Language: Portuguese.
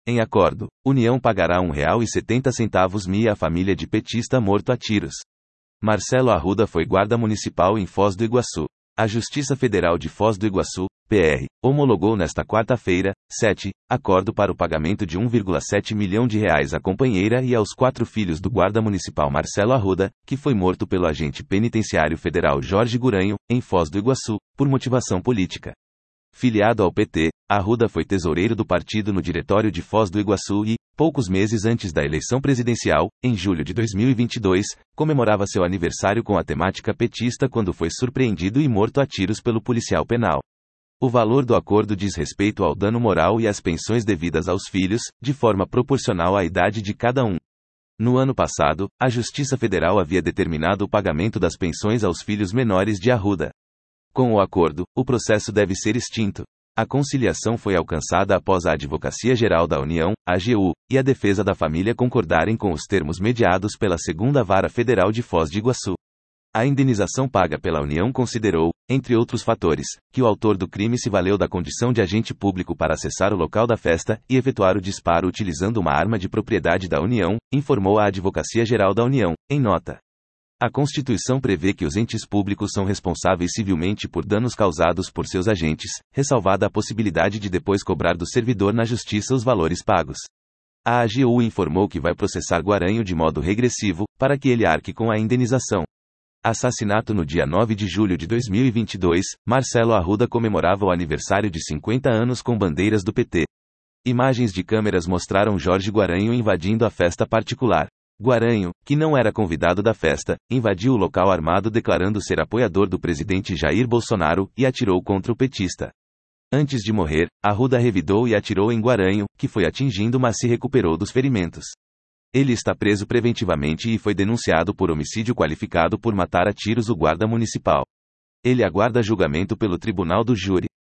Em acordo, União pagará R$1,70 à família de petista morto a tiros. Marcelo Arruda foi guarda municipal em Foz do Iguaçu. A Justiça Federal de Foz do Iguaçu, PR, homologou nesta quarta-feira, 7, acordo para o pagamento de R$1,7 milhão à companheira e aos 4 filhos do guarda municipal Marcelo Arruda, que foi morto pelo agente penitenciário federal Jorge Guaranho, em Foz do Iguaçu, por motivação política. Filiado ao PT, Arruda foi tesoureiro do partido no diretório de Foz do Iguaçu e, poucos meses antes da eleição presidencial, em julho de 2022, comemorava seu aniversário com a temática petista quando foi surpreendido e morto a tiros pelo policial penal. O valor do acordo diz respeito ao dano moral e às pensões devidas aos filhos, de forma proporcional à idade de cada um. No ano passado, a Justiça Federal havia determinado o pagamento das pensões aos filhos menores de Arruda. Com o acordo, o processo deve ser extinto. A conciliação foi alcançada após a Advocacia Geral da União, AGU, e a defesa da família concordarem com os termos mediados pela 2ª Vara Federal de Foz do Iguaçu. A indenização paga pela União considerou, entre outros fatores, que o autor do crime se valeu da condição de agente público para acessar o local da festa e efetuar o disparo utilizando uma arma de propriedade da União, informou a Advocacia Geral da União, em nota. A Constituição prevê que os entes públicos são responsáveis civilmente por danos causados por seus agentes, ressalvada a possibilidade de depois cobrar do servidor na justiça os valores pagos. A AGU informou que vai processar Guaranho de modo regressivo, para que ele arque com a indenização. Assassinato no dia 9 de julho de 2022, Marcelo Arruda comemorava o aniversário de 50 anos com bandeiras do PT. Imagens de câmeras mostraram Jorge Guaranho invadindo a festa particular. Guaranho, que não era convidado da festa, invadiu o local armado declarando ser apoiador do presidente Jair Bolsonaro e atirou contra o petista. Antes de morrer, Arruda revidou e atirou em Guaranho, que foi atingindo mas se recuperou dos ferimentos. Ele está preso preventivamente e foi denunciado por homicídio qualificado por matar a tiros o guarda municipal. Ele aguarda julgamento pelo Tribunal do Júri.